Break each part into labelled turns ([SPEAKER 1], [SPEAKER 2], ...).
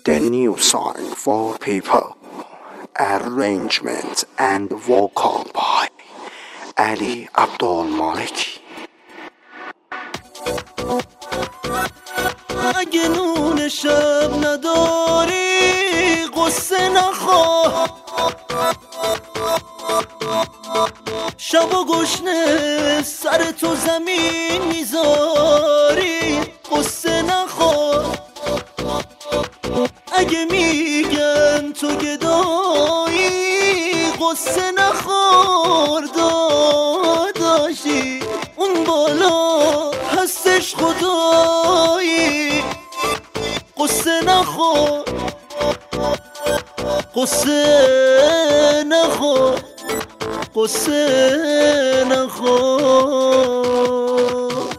[SPEAKER 1] the new song for people. Arrangement and vocal by Ali Abdulmaliki.
[SPEAKER 2] اگه نون شب نداری قصه نخور، شب و گشنه سر تو زمین میذاری قصه نخور. اگه میگن تو گدایی قصه نخور، داداشی اون بالا هستش خدایی قصه نخور، قصه نخور، قصه نخور.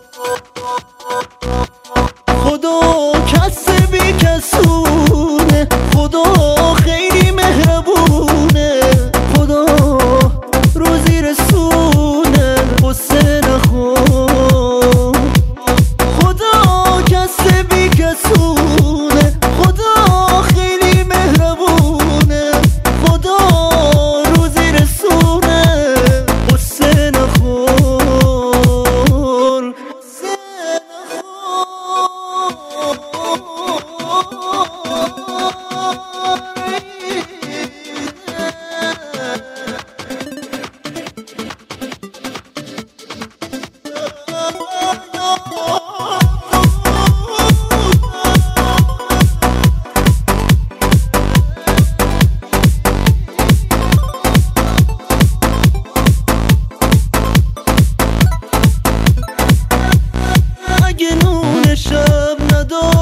[SPEAKER 2] خدا کس بی کسونه، خدا خیلی مهربونه، خدا روزی رسونه قصه نخور. خدا کس بی کسونه، خدا خیلی مهربونه، خدا روزی رسونه قصه نخور، قصه اگه نون شب نداری